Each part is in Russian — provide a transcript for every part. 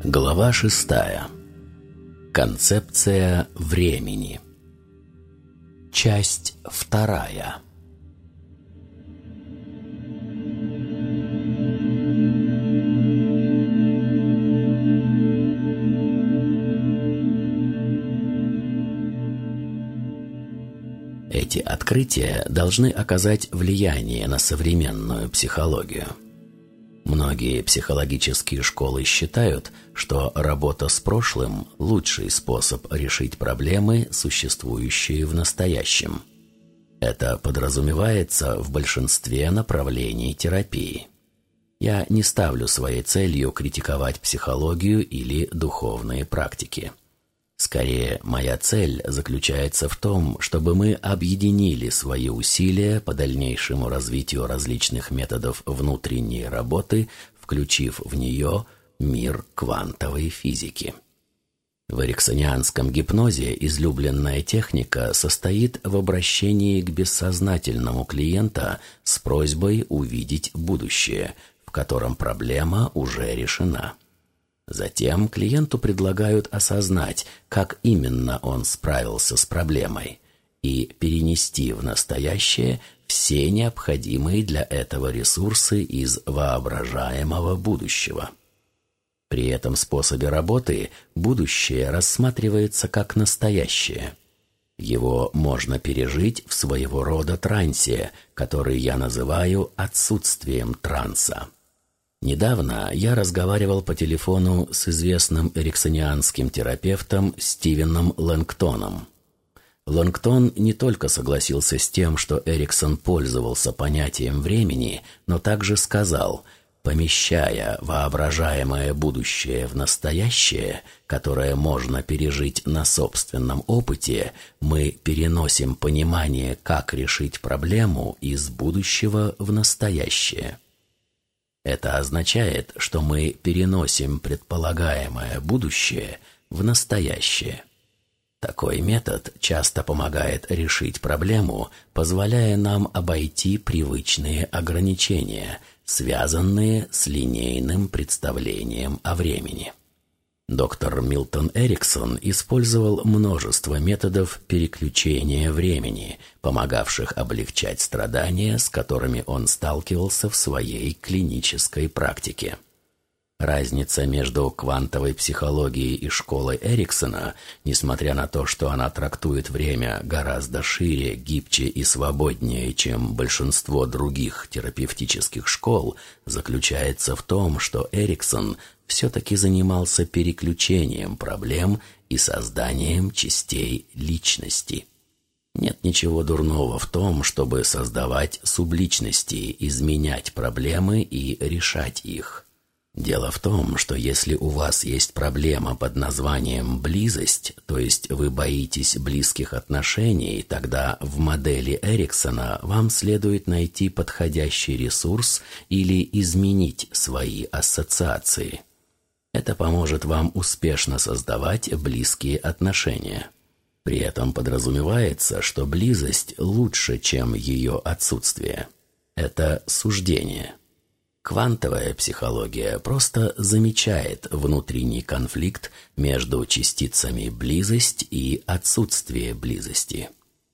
Глава 6. Концепция времени. Часть 2. Эти открытия должны оказать влияние на современную психологию. Многие психологические школы считают, что работа с прошлым – лучший способ решить проблемы, существующие в настоящем. Это подразумевается в большинстве направлений терапии. Я не ставлю своей целью критиковать психологию или духовные практики. Скорее, моя цель заключается в том, чтобы мы объединили свои усилия по дальнейшему развитию различных методов внутренней работы, включив в нее мир квантовой физики. В эриксонианском гипнозе излюбленная техника состоит в обращении к бессознательному клиента с просьбой увидеть будущее, в котором проблема уже решена. Затем клиенту предлагают осознать, как именно он справился с проблемой, и перенести в настоящее все необходимые для этого ресурсы из воображаемого будущего. При этом способе работы будущее рассматривается как настоящее. Его можно пережить в своего рода трансе, который я называю отсутствием транса. Недавно я разговаривал по телефону с известным эриксонианским терапевтом Стивеном Лэнгтоном. Лэнгтон не только согласился с тем, что Эриксон пользовался понятием времени, но также сказал, помещая воображаемое будущее в настоящее, которое можно пережить на собственном опыте, мы переносим понимание, как решить проблему из будущего в настоящее. Это означает, что мы переносим предполагаемое будущее в настоящее. Такой метод часто помогает решить проблему, позволяя нам обойти привычные ограничения, связанные с линейным представлением о времени. Доктор Милтон Эриксон использовал множество методов переключения времени, помогавших облегчать страдания, с которыми он сталкивался в своей клинической практике. Разница между квантовой психологией и школой Эриксона, несмотря на то, что она трактует время гораздо шире, гибче и свободнее, чем большинство других терапевтических школ, заключается в том, что Эриксон все-таки занимался переключением проблем и созданием частей личности. Нет ничего дурного в том, чтобы создавать субличности, изменять проблемы и решать их. Дело в том, что если у вас есть проблема под названием «близость», то есть вы боитесь близких отношений, тогда в модели Эриксона вам следует найти подходящий ресурс или изменить свои ассоциации. Это поможет вам успешно создавать близкие отношения. При этом подразумевается, что близость лучше, чем ее отсутствие. Это суждение. Квантовая психология просто замечает внутренний конфликт между частицами близость и отсутствие близости.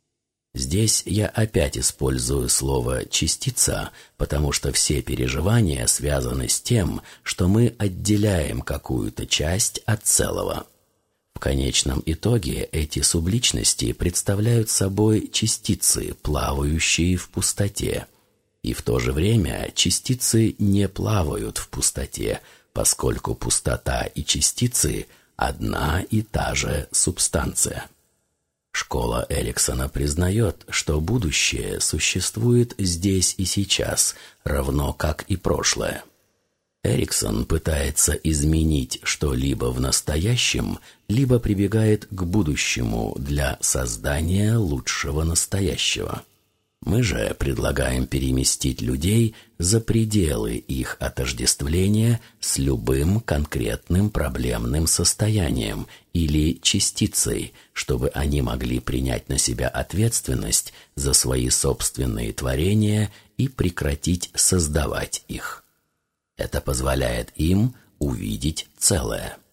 Здесь я опять использую слово «частица», потому что все переживания связаны с тем, что мы отделяем какую-то часть от целого. В конечном итоге эти субличности представляют собой частицы, плавающие в пустоте. И в то же время частицы не плавают в пустоте, поскольку пустота и частицы – одна и та же субстанция. Школа Эриксона признает, что будущее существует здесь и сейчас, равно как и прошлое. Эриксон пытается изменить что-либо в настоящем, либо прибегает к будущему для создания лучшего настоящего. Мы же предлагаем переместить людей за пределы их отождествления с любым конкретным проблемным состоянием или частицей, чтобы они могли принять на себя ответственность за свои собственные творения и прекратить создавать их. Это позволяет им увидеть целое.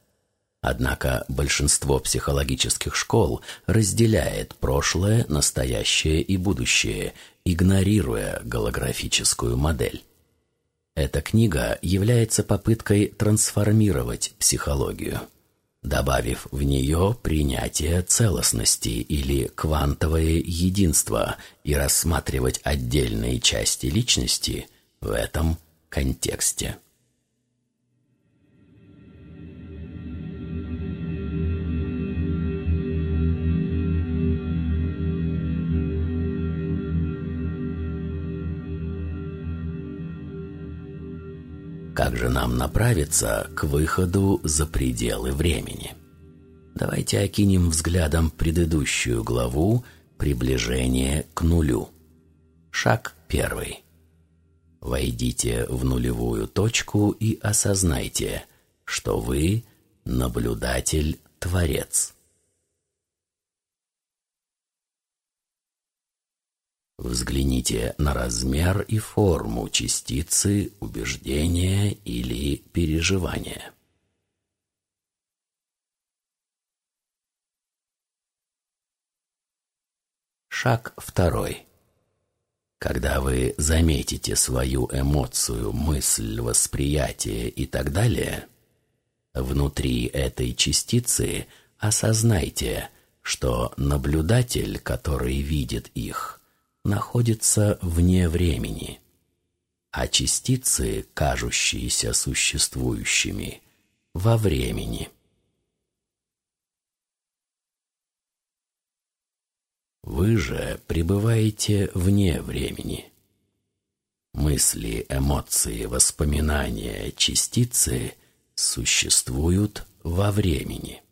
Однако большинство психологических школ разделяет прошлое, настоящее и будущее, игнорируя голографическую модель. Эта книга является попыткой трансформировать психологию, добавив в нее принятие целостности или квантовое единство и рассматривать отдельные части личности в этом контексте. Как же нам направиться к выходу за пределы времени? Давайте окинем взглядом предыдущую главу «Приближение к нулю». Шаг 1. Войдите в нулевую точку и осознайте, что вы – наблюдатель-творец. Взгляните на размер и форму частицы, убеждения или переживания. Шаг 2. Когда вы заметите свою эмоцию, мысль, восприятие и так далее, внутри этой частицы осознайте, что наблюдатель, который видит их, находится вне времени, а частицы, кажущиеся существующими, во времени. Вы же пребываете вне времени. Мысли, эмоции, воспоминания, частицы существуют во времени.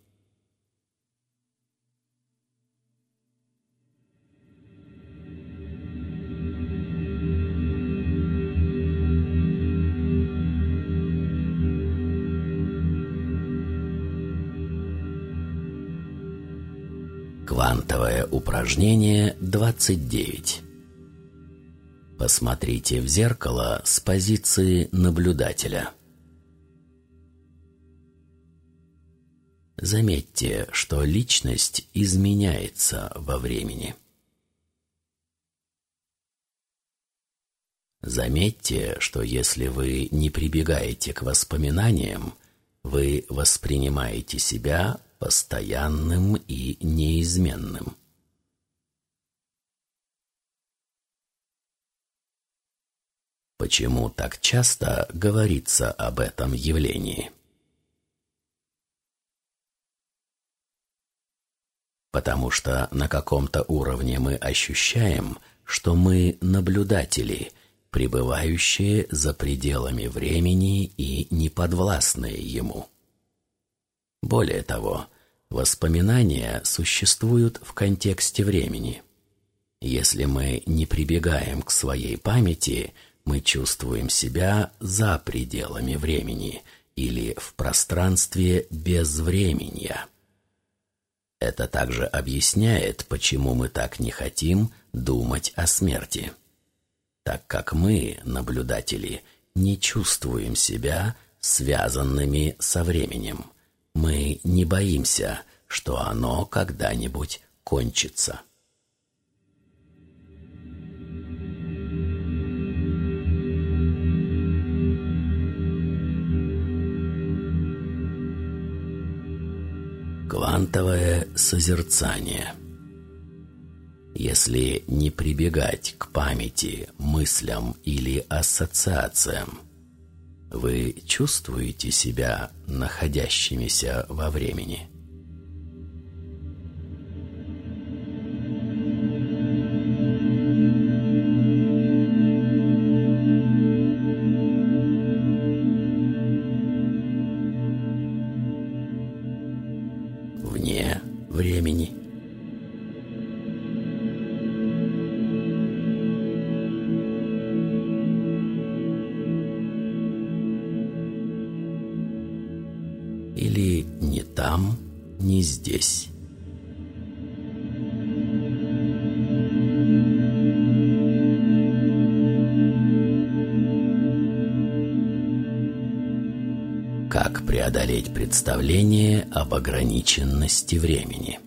Квантовое упражнение 29. Посмотрите в зеркало с позиции наблюдателя. Заметьте, что личность изменяется во времени. Заметьте, что если вы не прибегаете к воспоминаниям, вы воспринимаете себя постоянным и неизменным. Почему так часто говорится об этом явлении? Потому что на каком-то уровне мы ощущаем, что мы наблюдатели, пребывающие за пределами времени и неподвластные ему. Более того, воспоминания существуют в контексте времени. Если мы не прибегаем к своей памяти, мы чувствуем себя за пределами времени или в пространстве безвременья. Это также объясняет, почему мы так не хотим думать о смерти, так как мы, наблюдатели, не чувствуем себя связанными со временем. Мы не боимся, что оно когда-нибудь кончится. Квантовое созерцание. Если не прибегать к памяти, мыслям или ассоциациям, вы чувствуете себя находящимися во времени? Вне времени? Или не там, не здесь? Как преодолеть представление об ограниченности времени.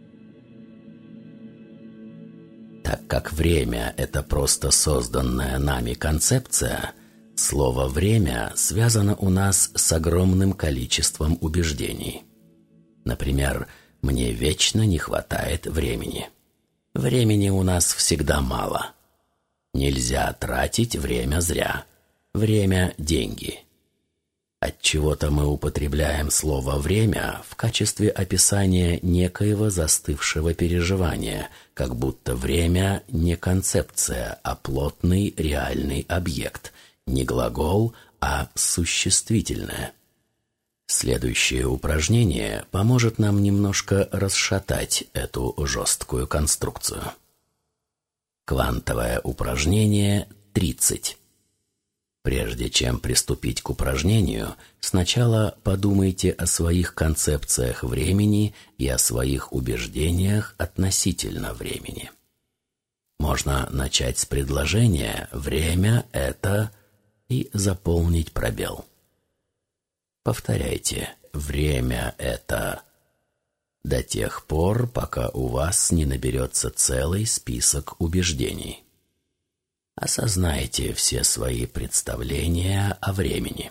Так как время – это просто созданная нами концепция, слово «время» связано у нас с огромным количеством убеждений. Например, «мне вечно не хватает времени». Времени у нас всегда мало. Нельзя тратить время зря. Время – деньги. Отчего-то мы употребляем слово «время» в качестве описания некоего застывшего переживания, как будто время не концепция, а плотный реальный объект, не глагол, а существительное. Следующее упражнение поможет нам немножко расшатать эту жесткую конструкцию. Квантовое упражнение 30. Прежде чем приступить к упражнению, сначала подумайте о своих концепциях времени и о своих убеждениях относительно времени. Можно начать с предложения «время – это» и заполнить пробел. Повторяйте «время – это» до тех пор, пока у вас не наберется целый список убеждений. Осознайте все свои представления о времени.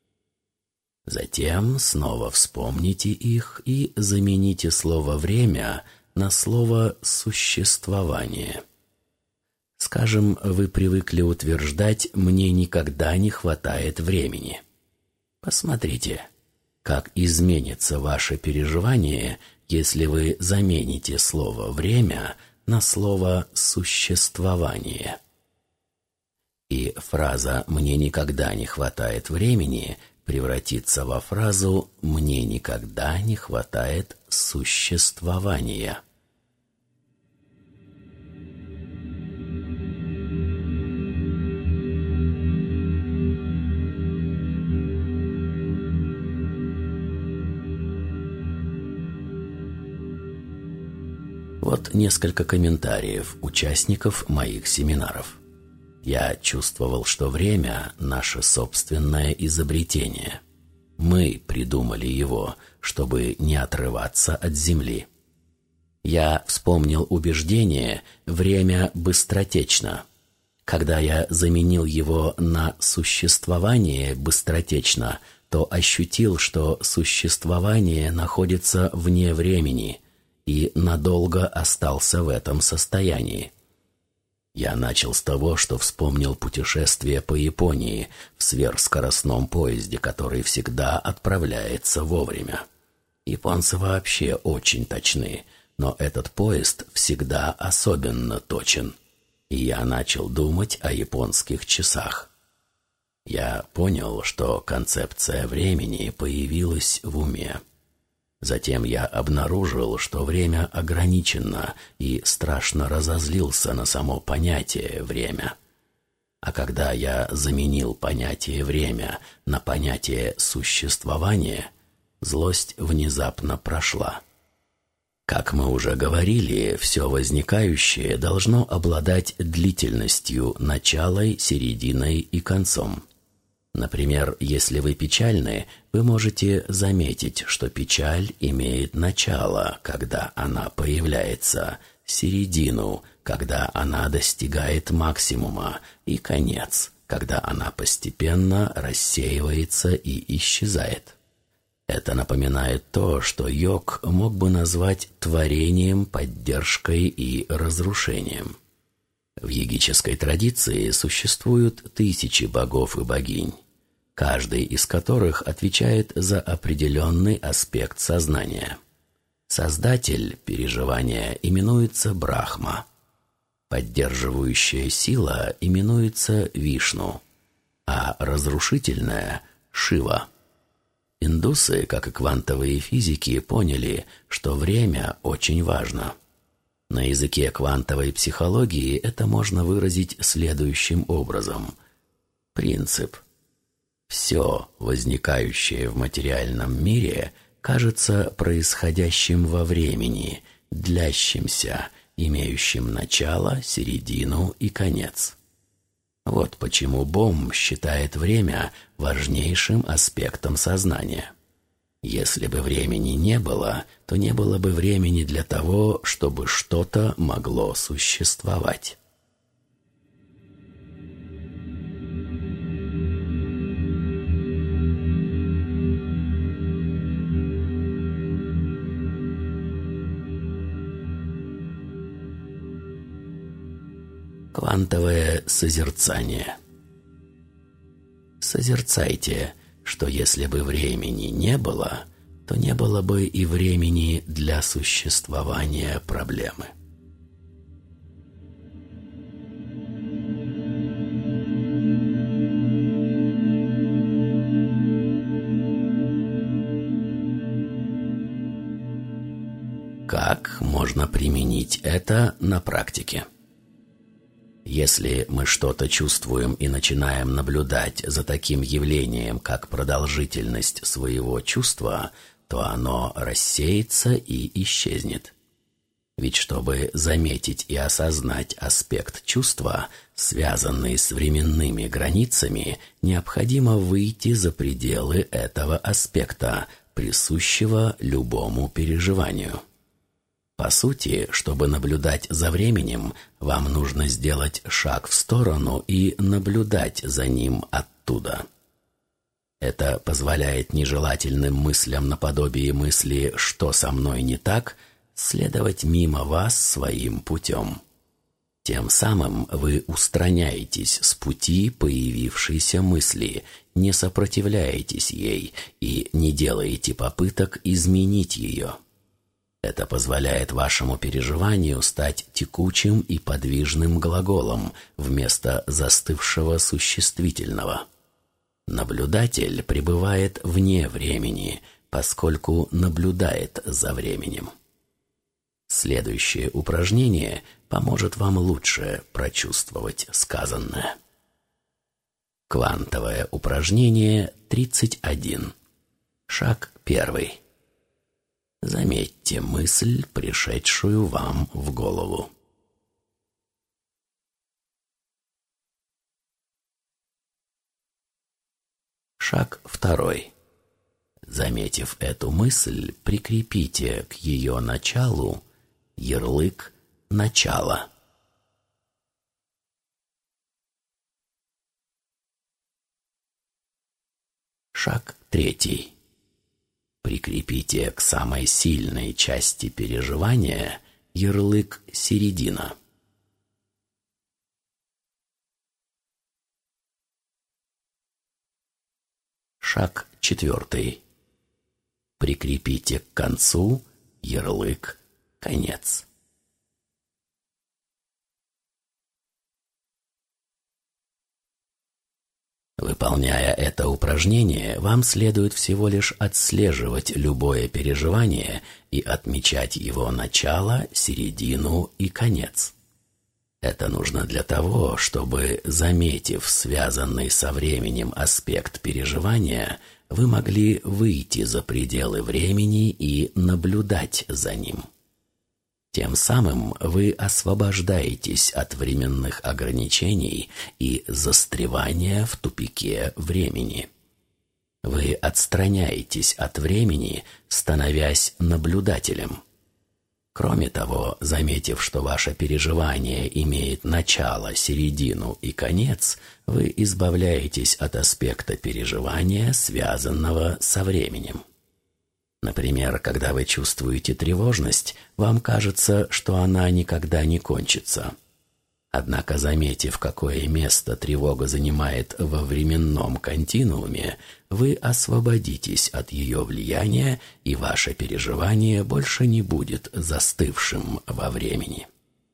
Затем снова вспомните их и замените слово «время» на слово «существование». Скажем, вы привыкли утверждать «мне никогда не хватает времени». Посмотрите, как изменится ваше переживание, если вы замените слово «время» на слово «существование». И фраза «мне никогда не хватает времени» превратится во фразу «мне никогда не хватает существования». Вот несколько комментариев участников моих семинаров. Я чувствовал, что время – наше собственное изобретение. Мы придумали его, чтобы не отрываться от земли. Я вспомнил убеждение «время быстротечно». Когда я заменил его на «существование быстротечно», то ощутил, что существование находится вне времени и надолго остался в этом состоянии. Я начал с того, что вспомнил путешествие по Японии в сверхскоростном поезде, который всегда отправляется вовремя. Японцы вообще очень точны, но этот поезд всегда особенно точен. И я начал думать о японских часах. Я понял, что концепция времени появилась в уме. Затем я обнаружил, что время ограничено, и страшно разозлился на само понятие «время». А когда я заменил понятие «время» на понятие «существование», злость внезапно прошла. Как мы уже говорили, все возникающее должно обладать длительностью, началом, серединой и концом. Например, если вы печальны, вы можете заметить, что печаль имеет начало, когда она появляется, середину, когда она достигает максимума, и конец, когда она постепенно рассеивается и исчезает. Это напоминает то, что йог мог бы назвать творением, поддержкой и разрушением. В йогической традиции существуют тысячи богов и богинь, каждый из которых отвечает за определенный аспект сознания. Создатель переживания именуется Брахма, поддерживающая сила именуется Вишну, а разрушительная – Шива. Индусы, как и квантовые физики, поняли, что время очень важно. На языке квантовой психологии это можно выразить следующим образом. Принцип. Все, возникающее в материальном мире, кажется происходящим во времени, длящимся, имеющим начало, середину и конец. Вот почему Бом считает время важнейшим аспектом сознания. Если бы времени не было, то не было бы времени для того, чтобы что-то могло существовать. Квантовое созерцание. Созерцайте, что если бы времени не было, то не было бы и времени для существования проблемы. Как можно применить это на практике? Если мы что-то чувствуем и начинаем наблюдать за таким явлением, как продолжительность своего чувства, то оно рассеется и исчезнет. Ведь чтобы заметить и осознать аспект чувства, связанный с временными границами, необходимо выйти за пределы этого аспекта, присущего любому переживанию. По сути, чтобы наблюдать за временем, вам нужно сделать шаг в сторону и наблюдать за ним оттуда. Это позволяет нежелательным мыслям наподобие мысли «что со мной не так» следовать мимо вас своим путем. Тем самым вы устраняетесь с пути появившейся мысли, не сопротивляетесь ей и не делаете попыток изменить ее. Это позволяет вашему переживанию стать текучим и подвижным глаголом вместо застывшего существительного. Наблюдатель пребывает вне времени, поскольку наблюдает за временем. Следующее упражнение поможет вам лучше прочувствовать сказанное. Квантовое упражнение 31. Шаг 1. Заметьте мысль, пришедшую вам в голову. Шаг 2. Заметив эту мысль, прикрепите к ее началу ярлык «Начало». Шаг 3. Прикрепите к самой сильной части переживания ярлык «Середина». Шаг 4. Прикрепите к концу ярлык «Конец». Выполняя это упражнение, вам следует всего лишь отслеживать любое переживание и отмечать его начало, середину и конец. Это нужно для того, чтобы, заметив связанный со временем аспект переживания, вы могли выйти за пределы времени и наблюдать за ним. Тем самым вы освобождаетесь от временных ограничений и застревания в тупике времени. Вы отстраняетесь от времени, становясь наблюдателем. Кроме того, заметив, что ваше переживание имеет начало, середину и конец, вы избавляетесь от аспекта переживания, связанного со временем. Например, когда вы чувствуете тревожность, вам кажется, что она никогда не кончится. Однако, заметив, какое место тревога занимает во временном континууме, вы освободитесь от ее влияния, и ваше переживание больше не будет застывшим во времени.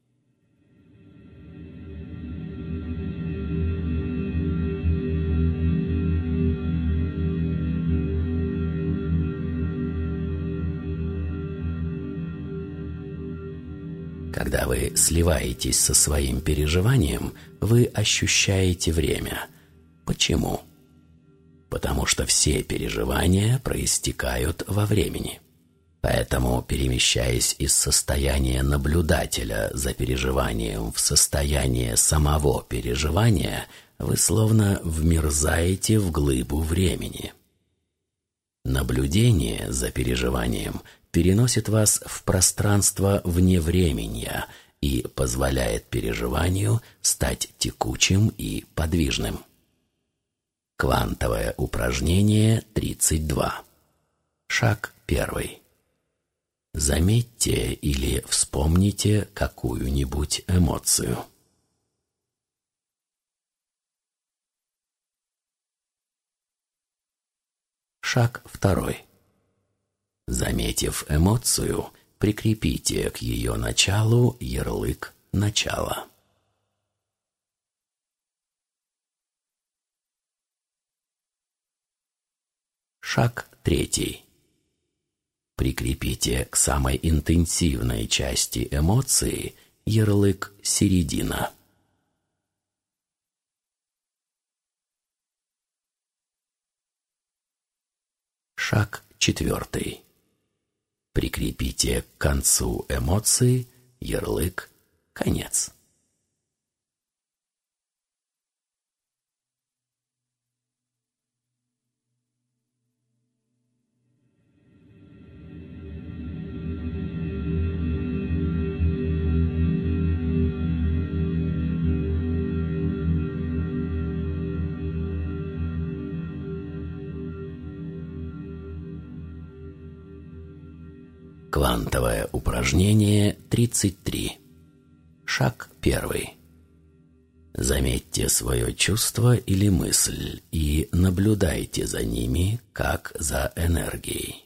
Когда вы сливаетесь со своим переживанием, вы ощущаете время. Почему? Потому что все переживания проистекают во времени. Поэтому, перемещаясь из состояния наблюдателя за переживанием в состояние самого переживания, вы словно вмерзаете в глыбу времени. Наблюдение за переживанием переносит вас в пространство вневременья и позволяет переживанию стать текучим и подвижным. Квантовое упражнение 32. Шаг 1. Заметьте или вспомните какую-нибудь эмоцию. Шаг 2. Заметив эмоцию, прикрепите к ее началу ярлык «Начало». Шаг 3. Прикрепите к самой интенсивной части эмоции ярлык «Середина». Шаг 4. Прикрепите к концу эмоции ярлык «Конец». Квантовое упражнение 33. Шаг 1. Заметьте свое чувство или мысль и наблюдайте за ними, как за энергией.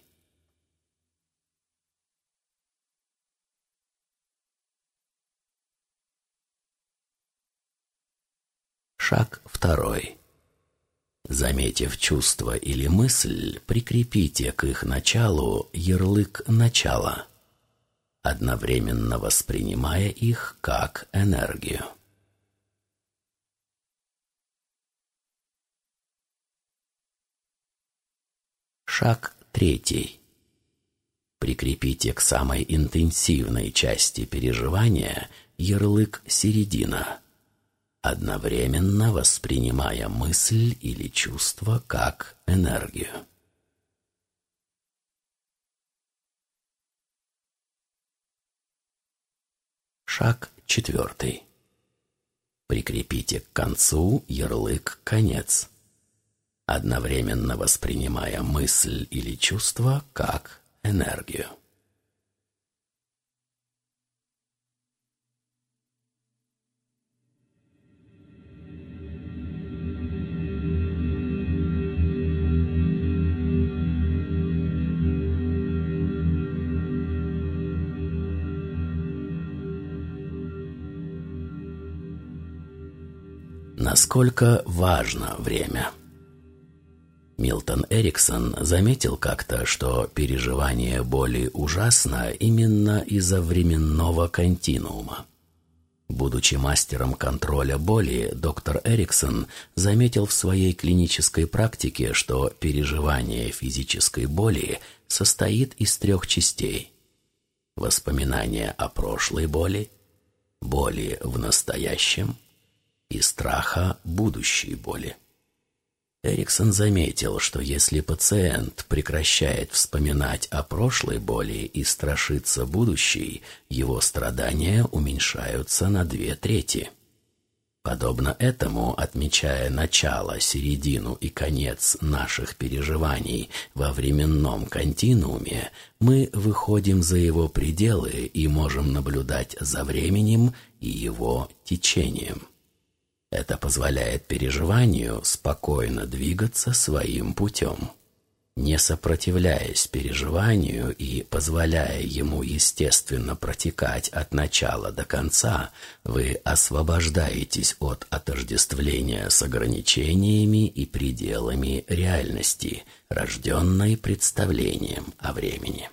Шаг 2. Заметив чувство или мысль, прикрепите к их началу ярлык «Начало», одновременно воспринимая их как энергию. Шаг 3. Прикрепите к самой интенсивной части переживания ярлык «Середина», одновременно воспринимая мысль или чувство как энергию. Шаг 4. Прикрепите к концу ярлык «Конец», одновременно воспринимая мысль или чувство как энергию. Насколько важно время? Милтон Эриксон заметил как-то, что переживание боли ужасно именно из-за временного континуума. Будучи мастером контроля боли, доктор Эриксон заметил в своей клинической практике, что переживание физической боли состоит из 3 частей: воспоминания о прошлой боли, боли в настоящем и страха будущей боли. Эриксон заметил, что если пациент прекращает вспоминать о прошлой боли и страшится будущей, его страдания уменьшаются на 2/3. Подобно этому, отмечая начало, середину и конец наших переживаний во временном континууме, мы выходим за его пределы и можем наблюдать за временем и его течением. Это позволяет переживанию спокойно двигаться своим путем. Не сопротивляясь переживанию и позволяя ему естественно протекать от начала до конца, вы освобождаетесь от отождествления с ограничениями и пределами реальности, рожденной представлением о времени.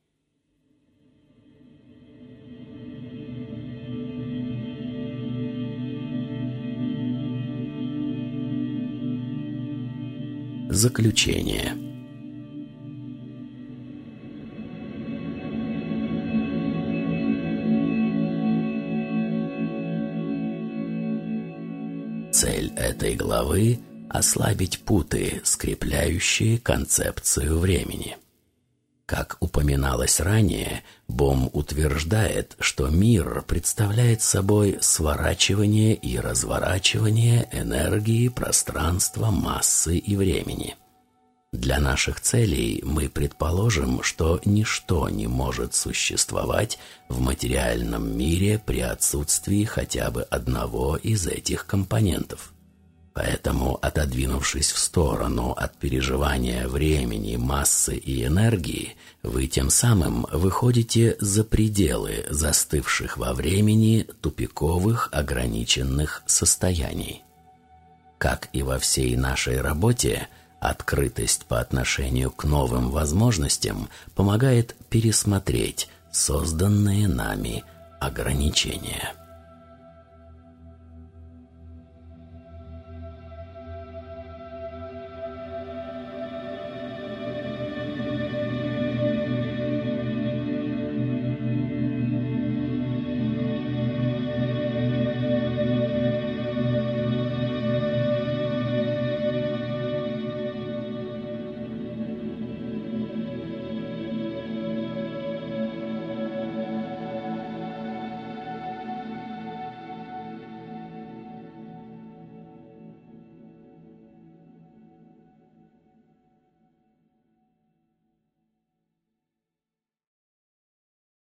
Заключение. Цель этой главы ослабить путы, скрепляющие концепцию времени. Как упоминалось ранее, Бом утверждает, что мир представляет собой сворачивание и разворачивание энергии, пространства, массы и времени. Для наших целей мы предположим, что ничто не может существовать в материальном мире при отсутствии хотя бы одного из этих компонентов. Поэтому, отодвинувшись в сторону от переживания времени, массы и энергии, вы тем самым выходите за пределы застывших во времени тупиковых ограниченных состояний. Как и во всей нашей работе, открытость по отношению к новым возможностям помогает пересмотреть созданные нами ограничения.